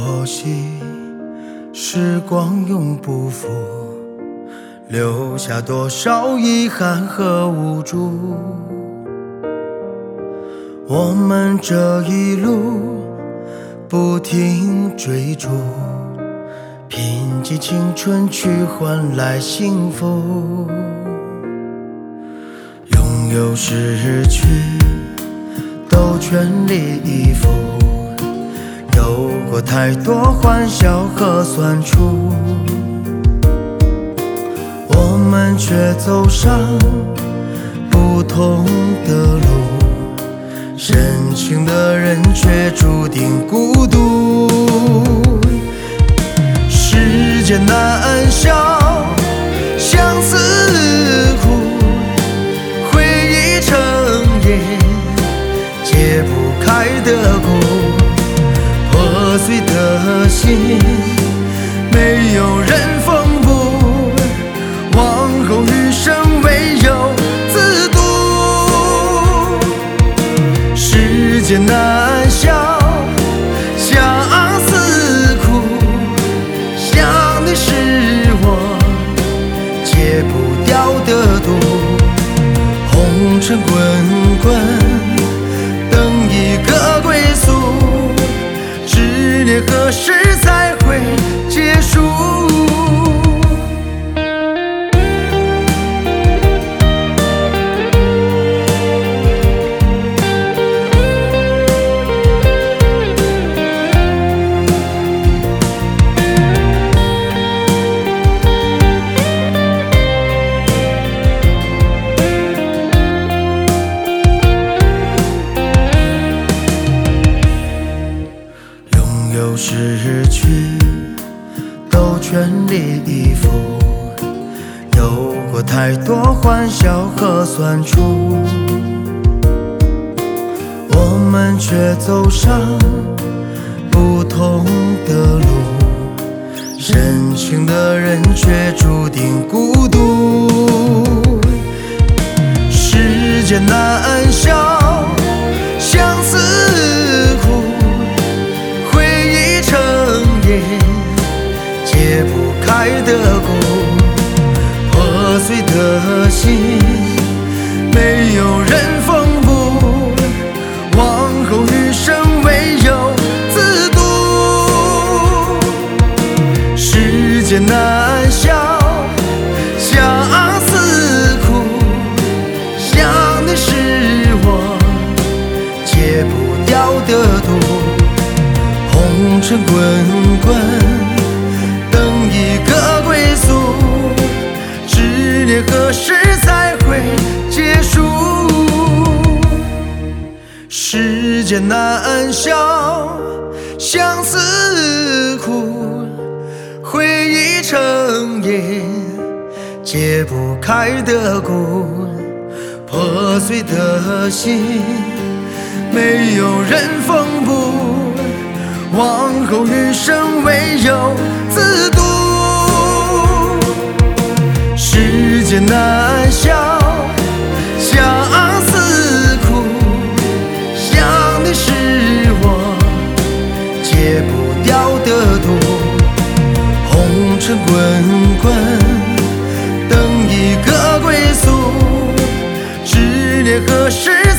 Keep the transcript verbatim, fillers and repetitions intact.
可惜，时光永不负，留下多少遗憾和无助。我们这一路不停追逐，拼尽青春去换来幸福。拥有失去都全力以赴，有过太多欢笑和酸楚，我们却走上不同的路，深情的人却注定孤独。世间难消相思苦，回忆成烟解不开的蛊，破碎的心没有人缝补，往后余生唯有自渡。世间难消相思苦，想你是我解不掉的毒。红尘滚滚，等一个归宿，执念何时才会结束？有失去都全力以赴，有过太多欢笑和酸楚，我们却走上不同的路，深情的人却注定孤独。世间难消相思苦，解不开的蛊，破碎的心没有人缝补，往后余生唯有自渡。世间难消相思苦，想你是我解不掉的毒。红尘滚滚，等一个归宿，执念何时才会结束？世间难消相思苦，回忆成烟解不开的蛊，破碎的心没有人缝补，往后余生唯有自渡。世间难消相思苦，想你是我解不掉的毒。红尘滚滚，等一个归宿，执念何时